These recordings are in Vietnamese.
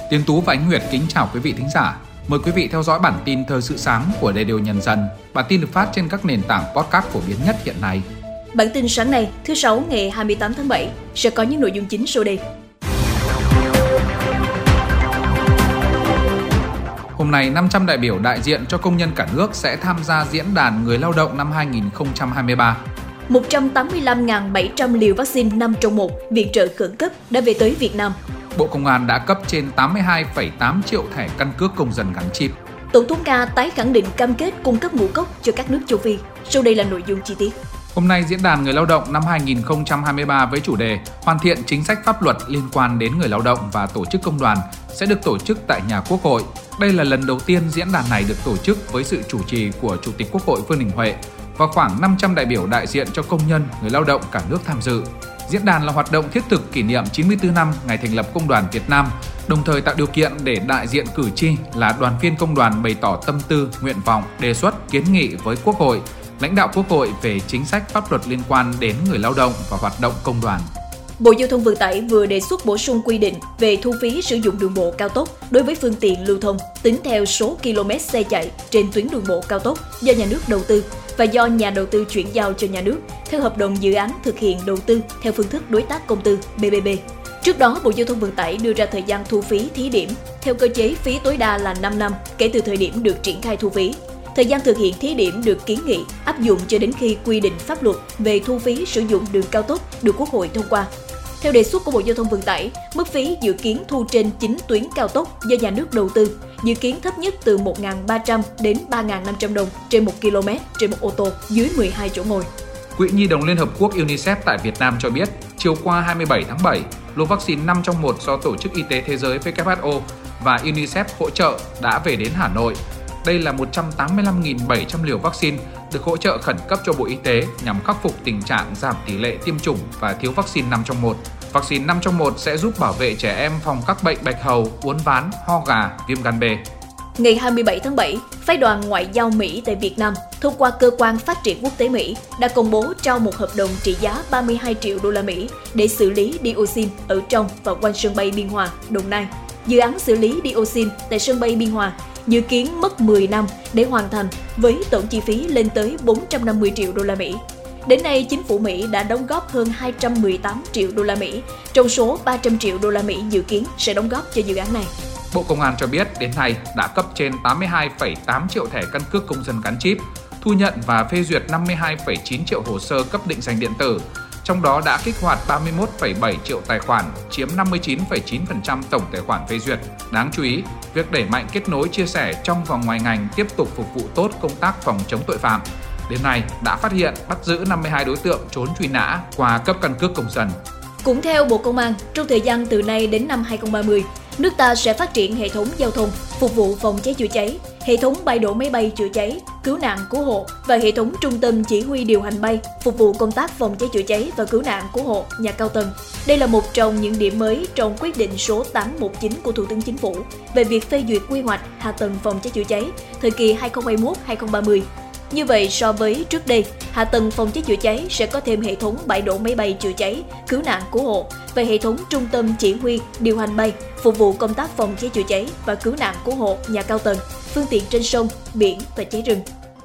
Tiến Tú và Ánh Nguyệt kính chào quý vị thính giả. Mời quý vị theo dõi bản tin Thời sự sáng của Đài Điều Nhân dân. Bản tin được phát trên các nền tảng podcast phổ biến nhất hiện nay. Bản tin sáng nay, thứ Sáu ngày 28 tháng 7 sẽ có những nội dung chính sau đây. Hôm nay, 500 đại biểu đại diện cho công nhân cả nước sẽ tham gia diễn đàn Người lao động năm 2023. 185.700 liều vaccine 5 trong 1 viện trợ khẩn cấp đã về tới Việt Nam. Bộ Công an đã cấp trên 82,8 triệu thẻ căn cước công dân gắn chip. Tổng thống Nga tái khẳng định cam kết cung cấp ngũ cốc cho các nước châu Phi. Sau đây là nội dung chi tiết. Hôm nay, Diễn đàn Người lao động năm 2023 với chủ đề Hoàn thiện chính sách pháp luật liên quan đến người lao động và tổ chức công đoàn sẽ được tổ chức tại nhà Quốc hội. Đây là lần đầu tiên diễn đàn này được tổ chức với sự chủ trì của Chủ tịch Quốc hội Vương Đình Huệ và khoảng 500 đại biểu đại diện cho công nhân, người lao động cả nước tham dự. Diễn đàn là hoạt động thiết thực kỷ niệm 94 năm ngày thành lập Công đoàn Việt Nam, đồng thời tạo điều kiện để đại diện cử tri là đoàn viên công đoàn bày tỏ tâm tư, nguyện vọng, đề xuất, kiến nghị với Quốc hội, lãnh đạo Quốc hội về chính sách pháp luật liên quan đến người lao động và hoạt động công đoàn. Bộ Giao thông Vận tải vừa đề xuất bổ sung quy định về thu phí sử dụng đường bộ cao tốc đối với phương tiện lưu thông tính theo số km xe chạy trên tuyến đường bộ cao tốc do nhà nước đầu tư và do nhà đầu tư chuyển giao cho nhà nước theo hợp đồng dự án thực hiện đầu tư theo phương thức đối tác công tư PPP. Trước đó, Bộ Giao thông Vận tải đưa ra thời gian thu phí thí điểm theo cơ chế phí tối đa là 5 năm kể từ thời điểm được triển khai thu phí. Thời gian thực hiện thí điểm được kiến nghị áp dụng cho đến khi quy định pháp luật về thu phí sử dụng đường cao tốc được Quốc hội thông qua. Theo đề xuất của Bộ Giao thông Vận tải, mức phí dự kiến thu trên 9 tuyến cao tốc do nhà nước đầu tư dự kiến thấp nhất từ 1.300 đến 3.500 đồng trên 1 km trên một ô tô dưới 12 chỗ ngồi. Quỹ Nhi đồng Liên Hợp Quốc UNICEF tại Việt Nam cho biết, chiều qua 27 tháng 7, lô vaccine 5 trong 1 do Tổ chức Y tế Thế giới WHO và UNICEF hỗ trợ đã về đến Hà Nội. Đây là 185.700 liều vaccine được hỗ trợ khẩn cấp cho Bộ Y tế nhằm khắc phục tình trạng giảm tỷ lệ tiêm chủng và thiếu vaccine 5 trong 1. Vaccine 5 trong 1 sẽ giúp bảo vệ trẻ em phòng các bệnh bạch hầu, uốn ván, ho gà, viêm gan B. Ngày 27 tháng 7, Phái đoàn Ngoại giao Mỹ tại Việt Nam thông qua Cơ quan Phát triển Quốc tế Mỹ đã công bố trao một hợp đồng trị giá 32 triệu đô la Mỹ để xử lý dioxin ở trong và quanh sân bay Biên Hòa, Đồng Nai. Dự án xử lý dioxin tại sân bay Biên Hòa dự kiến mất 10 năm để hoàn thành với tổng chi phí lên tới 450 triệu đô la Mỹ. Đến nay, chính phủ Mỹ đã đóng góp hơn 218 triệu đô la Mỹ, trong số 300 triệu đô la Mỹ dự kiến sẽ đóng góp cho dự án này. Bộ Công an cho biết đến nay đã cấp trên 82,8 triệu thẻ căn cước công dân gắn chip, thu nhận và phê duyệt 52,9 triệu hồ sơ cấp định danh điện tử, trong đó đã kích hoạt 31,7 triệu tài khoản, chiếm 59,9% tổng tài khoản phê duyệt. Đáng chú ý, việc đẩy mạnh kết nối chia sẻ trong và ngoài ngành tiếp tục phục vụ tốt công tác phòng chống tội phạm. Đến nay, đã phát hiện, bắt giữ 52 đối tượng trốn truy nã qua cấp căn cước công dân. Cũng theo Bộ Công an, trong thời gian từ nay đến năm 2030, nước ta sẽ phát triển hệ thống giao thông, phục vụ phòng cháy chữa cháy, hệ thống bãi đổ máy bay chữa cháy, cứu nạn cứu hộ và hệ thống trung tâm chỉ huy điều hành bay, phục vụ công tác phòng cháy chữa cháy và cứu nạn cứu hộ nhà cao tầng. Đây là một trong những điểm mới trong quyết định số 819 của Thủ tướng Chính phủ về việc phê duyệt quy hoạch hạ tầng phòng cháy chữa cháy thời kỳ 2021-2030. Như vậy, so với trước đây, hạ tầng phòng cháy chữa cháy sẽ có thêm hệ thống bãi đổ máy bay chữa cháy, cứu nạn cứu hộ và hệ thống trung tâm chỉ huy, điều hành bay, phục vụ công tác phòng cháy chữa cháy và cứu nạn cứu hộ nhà cao tầng, phương tiện trên sông, biển và cháy rừng.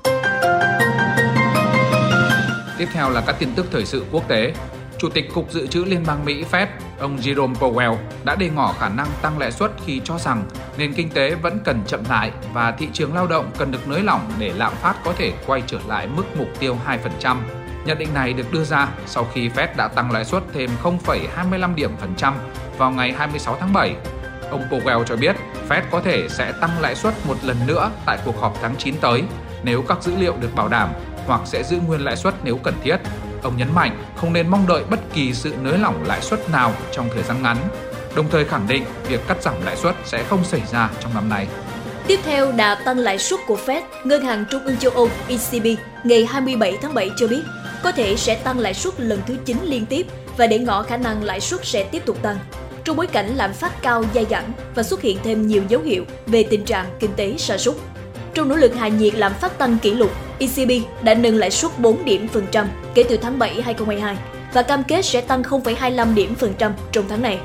Tiếp theo là các tin tức thời sự quốc tế. Chủ tịch Cục Dự trữ Liên bang Mỹ Fed, ông Jerome Powell đã đề ngỏ khả năng tăng lãi suất khi cho rằng nền kinh tế vẫn cần chậm lại và thị trường lao động cần được nới lỏng để lạm phát có thể quay trở lại mức mục tiêu 2%. Nhận định này được đưa ra sau khi Fed đã tăng lãi suất thêm 0,25 điểm phần trăm vào ngày 26 tháng 7. Ông Powell cho biết Fed có thể sẽ tăng lãi suất một lần nữa tại cuộc họp tháng 9 tới nếu các dữ liệu được bảo đảm hoặc sẽ giữ nguyên lãi suất nếu cần thiết. Ông nhấn mạnh không nên mong đợi bất kỳ sự nới lỏng lãi suất nào trong thời gian ngắn, đồng thời khẳng định việc cắt giảm lãi suất sẽ không xảy ra trong năm nay. Tiếp theo đà tăng lãi suất của Fed, Ngân hàng Trung ương châu Âu ECB ngày 27 tháng 7 cho biết có thể sẽ tăng lãi suất lần thứ 9 liên tiếp và để ngỏ khả năng lãi suất sẽ tiếp tục tăng, trong bối cảnh lạm phát cao dai dẳng và xuất hiện thêm nhiều dấu hiệu về tình trạng kinh tế sa sút. Trong nỗ lực hạ nhiệt lạm phát tăng kỷ lục, ECB đã nâng lãi suất 4 điểm phần trăm kể từ tháng 7 2022 và cam kết sẽ tăng 0,25 điểm phần trăm trong tháng này.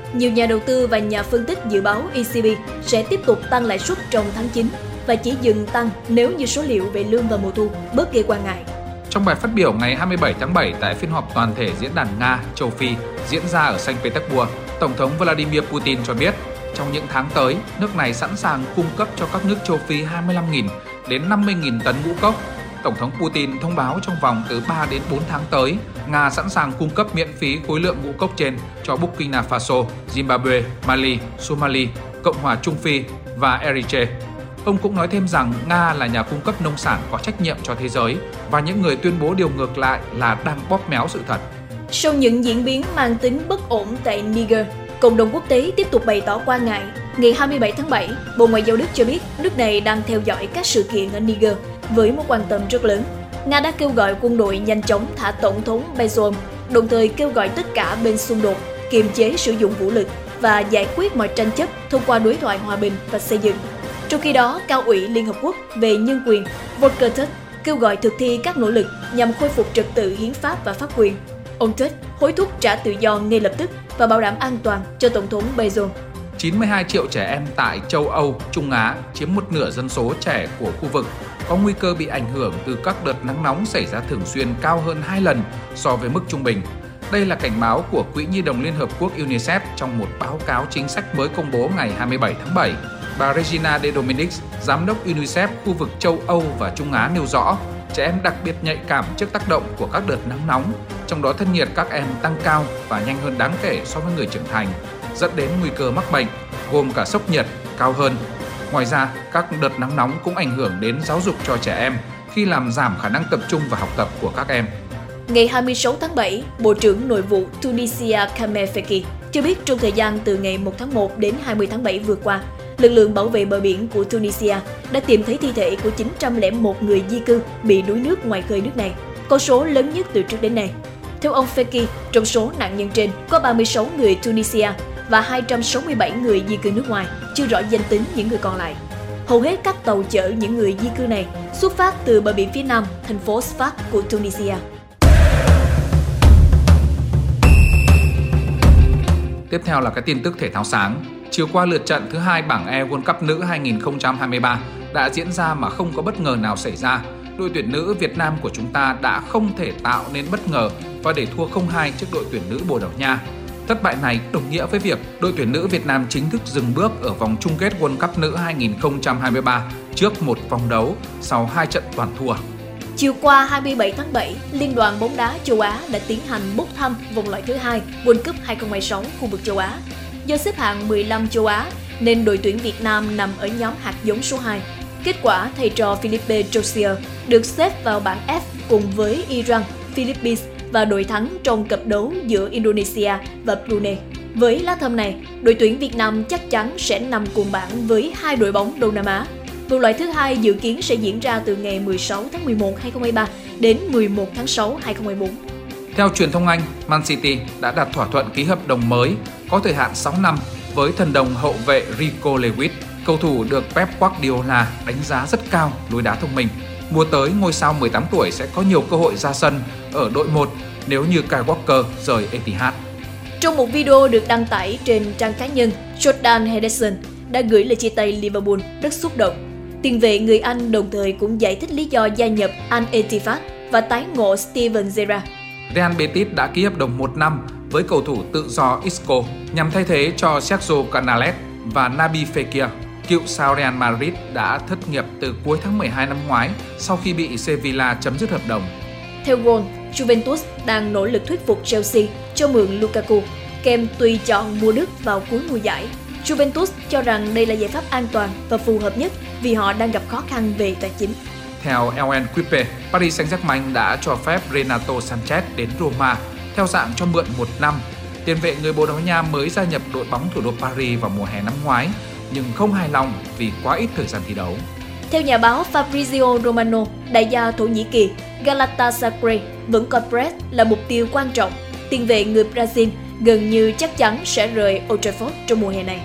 nhiều nhà đầu tư và nhà phân tích dự báo ECB sẽ tiếp tục tăng lãi suất trong tháng 9 và chỉ dừng tăng nếu như số liệu về lương và mùa thu bớt gây quan ngại. Trong bài phát biểu ngày 27 tháng 7 tại phiên họp toàn thể diễn đàn Nga, châu Phi diễn ra ở Saint Petersburg, Tổng thống Vladimir Putin cho biết trong những tháng tới, nước này sẵn sàng cung cấp cho các nước châu Phi 25.000 đến 50.000 tấn ngũ cốc. Tổng thống Putin thông báo trong vòng từ 3 đến 4 tháng tới, Nga sẵn sàng cung cấp miễn phí khối lượng ngũ cốc trên cho Burkina Faso, Zimbabwe, Mali, Somalia, Cộng hòa Trung Phi và Eritrea. Ông cũng nói thêm rằng Nga là nhà cung cấp nông sản có trách nhiệm cho thế giới và những người tuyên bố điều ngược lại là đang bóp méo sự thật. Sau những diễn biến mang tính bất ổn tại Niger, cộng đồng quốc tế tiếp tục bày tỏ quan ngại. Ngày 27 tháng 7, Bộ Ngoại giao Đức cho biết nước này đang theo dõi các sự kiện ở Niger với mối quan tâm rất lớn. Nga đã kêu gọi quân đội nhanh chóng thả Tổng thống Bazoum, đồng thời kêu gọi tất cả bên xung đột kiềm chế sử dụng vũ lực và giải quyết mọi tranh chấp thông qua đối thoại hòa bình và xây dựng. Trong khi đó, Cao ủy Liên Hợp Quốc về nhân quyền Volker Turk kêu gọi thực thi các nỗ lực nhằm khôi phục trật tự hiến pháp và pháp quyền. Ông Turk hối thúc trả tự do ngay lập tức và bảo đảm an toàn cho Tổng thống Bazoum. 92 triệu trẻ em tại châu Âu, Trung Á chiếm một nửa dân số trẻ của khu vực, có nguy cơ bị ảnh hưởng từ các đợt nắng nóng xảy ra thường xuyên cao hơn 2 lần so với mức trung bình. Đây là cảnh báo của Quỹ Nhi đồng Liên Hợp Quốc UNICEF trong một báo cáo chính sách mới công bố ngày 27 tháng 7. Bà Regina De Dominicis, Giám đốc UNICEF khu vực châu Âu và Trung Á nêu rõ, trẻ em đặc biệt nhạy cảm trước tác động của các đợt nắng nóng, trong đó thân nhiệt các em tăng cao và nhanh hơn đáng kể so với người trưởng thành, dẫn đến nguy cơ mắc bệnh, gồm cả sốc nhiệt, cao hơn. Ngoài ra, các đợt nắng nóng cũng ảnh hưởng đến giáo dục cho trẻ em khi làm giảm khả năng tập trung và học tập của các em. Ngày 26 tháng 7, Bộ trưởng Nội vụ Tunisia Kamer Feki cho biết trong thời gian từ ngày 1 tháng 1 đến 20 tháng 7 vừa qua, lực lượng bảo vệ bờ biển của Tunisia đã tìm thấy thi thể của 901 người di cư bị đuối nước ngoài khơi nước này, con số lớn nhất từ trước đến nay. Theo ông Feki, trong số nạn nhân trên có 36 người Tunisia và 267 người di cư nước ngoài, chưa rõ danh tính những người còn lại. Hầu hết các tàu chở những người di cư này xuất phát từ bờ biển phía nam, thành phố Sfax của Tunisia. Tiếp theo là cái tin tức thể thao sáng. Chiều qua, lượt trận thứ 2 bảng E World Cup nữ 2023 đã diễn ra mà không có bất ngờ nào xảy ra. Đội tuyển nữ Việt Nam của chúng ta đã không thể tạo nên bất ngờ và để thua 0-2 trước đội tuyển nữ Bồ Đào Nha. Thất bại này đồng nghĩa với việc đội tuyển nữ Việt Nam chính thức dừng bước ở vòng chung kết World Cup nữ 2023 trước một vòng đấu sau 2 trận toàn thua. Chiều qua 27 tháng 7, Liên đoàn bóng đá châu Á đã tiến hành bốc thăm vòng loại thứ 2 World Cup 2026 khu vực châu Á. Do xếp hạng 15 châu Á nên đội tuyển Việt Nam nằm ở nhóm hạt giống số 2. Kết quả, thầy trò Philippe Josier được xếp vào bảng F cùng với Iran, Philippines và đội thắng trong cặp đấu giữa Indonesia và Brunei. Với lá thăm này, đội tuyển Việt Nam chắc chắn sẽ nằm cùng bảng với hai đội bóng Đông Nam Á. Vòng loại thứ 2 dự kiến sẽ diễn ra từ ngày 16 tháng 11 2023 đến 11 tháng 6 2024. Theo truyền thông Anh, Man City đã đạt thỏa thuận ký hợp đồng mới có thời hạn 6 năm với thần đồng hậu vệ Rico Lewis. Cầu thủ được Pep Guardiola đánh giá rất cao lối đá thông minh. Mùa tới, ngôi sao 18 tuổi sẽ có nhiều cơ hội ra sân ở đội 1 nếu như Kyle Walker rời Etihad. Trong một video được đăng tải trên trang cá nhân, Jordan Henderson đã gửi lời chia tay Liverpool rất xúc động. Tiền vệ người Anh đồng thời cũng giải thích lý do gia nhập Al Ettifaq và tái ngộ Steven Gerrard. Real Betis đã ký hợp đồng 1 năm với cầu thủ tự do Isco nhằm thay thế cho Sergio Canales và Naby Fekir. Cựu sao Real Madrid đã thất nghiệp từ cuối tháng 12 năm ngoái sau khi bị Sevilla chấm dứt hợp đồng. Theo Goal, Juventus đang nỗ lực thuyết phục Chelsea cho mượn Lukaku, kèm tùy chọn mua Đức vào cuối mùa giải. Juventus cho rằng đây là giải pháp an toàn và phù hợp nhất vì họ đang gặp khó khăn về tài chính. Theo El Equipe, Paris Saint-Germain đã cho phép Renato Sanchez đến Roma theo dạng cho mượn 1 năm. Tiền vệ người Bồ Đào Nha mới gia nhập đội bóng thủ đô Paris vào mùa hè năm ngoái, nhưng không hài lòng vì quá ít thời gian thi đấu. Theo nhà báo Fabrizio Romano, đại gia Thổ Nhĩ Kỳ, Galatasaray vẫn coi Brest là mục tiêu quan trọng. Tiền vệ người Brazil gần như chắc chắn sẽ rời Old Trafford trong mùa hè này.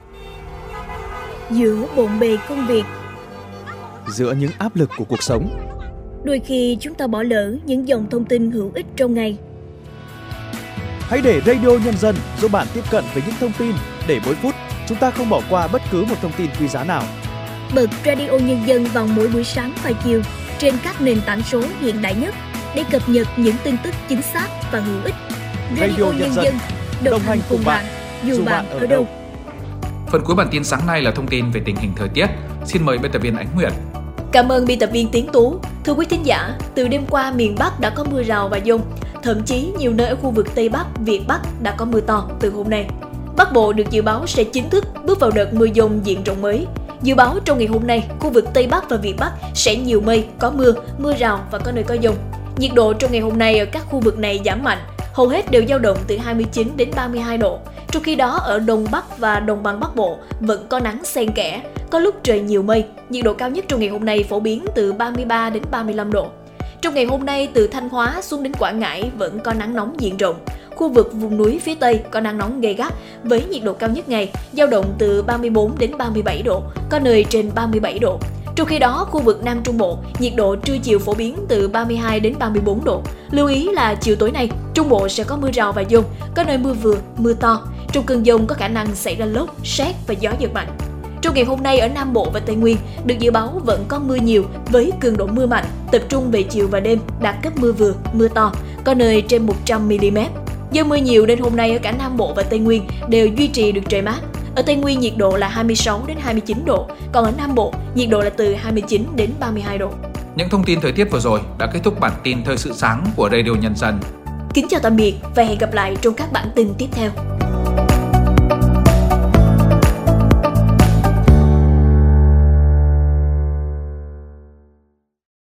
Giữa bộn bề công việc, giữa những áp lực của cuộc sống, đôi khi chúng ta bỏ lỡ những dòng thông tin hữu ích trong ngày. Hãy để Radio Nhân dân giúp bạn tiếp cận với những thông tin để mỗi phút chúng ta không bỏ qua bất cứ một thông tin quý giá nào. Bật Radio Nhân dân vào mỗi buổi sáng và chiều trên các nền tảng số hiện đại nhất để cập nhật những tin tức chính xác và hữu ích. Radio Nhân dân đồng hành cùng bạn dù bạn ở đâu. Phần cuối bản tin sáng nay là thông tin về tình hình thời tiết. Xin mời biên tập viên Ánh Nguyệt. Cảm ơn biên tập viên Tiến Tú. Thưa quý thính giả, từ đêm qua miền Bắc đã có mưa rào và dông. Thậm chí nhiều nơi ở khu vực Tây Bắc, Việt Bắc đã có mưa to từ hôm nay. Bắc Bộ được dự báo sẽ chính thức bước vào đợt mưa dông diện rộng mới. Dự báo trong ngày hôm nay, khu vực Tây Bắc và Việt Bắc sẽ nhiều mây, có mưa, mưa rào và có nơi có dông. Nhiệt độ trong ngày hôm nay ở các khu vực này giảm mạnh, hầu hết đều dao động từ 29 đến 32 độ. Trong khi đó ở Đông Bắc và Đồng bằng Bắc Bộ vẫn có nắng xen kẽ, có lúc trời nhiều mây, nhiệt độ cao nhất trong ngày hôm nay phổ biến từ 33 đến 35 độ. Trong ngày hôm nay từ Thanh Hóa xuống đến Quảng Ngãi vẫn có nắng nóng diện rộng. Khu vực vùng núi phía Tây có nắng nóng gay gắt với nhiệt độ cao nhất ngày dao động từ 34 đến 37 độ, có nơi trên 37 độ. Trong khi đó, khu vực Nam Trung Bộ, nhiệt độ trưa chiều phổ biến từ 32 đến 34 độ. Lưu ý là chiều tối nay, Trung Bộ sẽ có mưa rào và dông, có nơi mưa vừa, mưa to. Trong cơn dông có khả năng xảy ra lốc, sét và gió giật mạnh. Trong ngày hôm nay ở Nam Bộ và Tây Nguyên, được dự báo vẫn có mưa nhiều với cường độ mưa mạnh, tập trung về chiều và đêm, đạt cấp mưa vừa, mưa to, có nơi trên 100 mm. Do mưa nhiều nên hôm nay ở cả Nam Bộ và Tây Nguyên đều duy trì được trời mát. Ở Tây Nguyên nhiệt độ là 26 đến 29 độ, còn ở Nam Bộ nhiệt độ là từ 29 đến 32 độ. Những thông tin thời tiết vừa rồi đã kết thúc bản tin thời sự sáng của Radio Nhân dân. Kính chào tạm biệt và hẹn gặp lại trong các bản tin tiếp theo.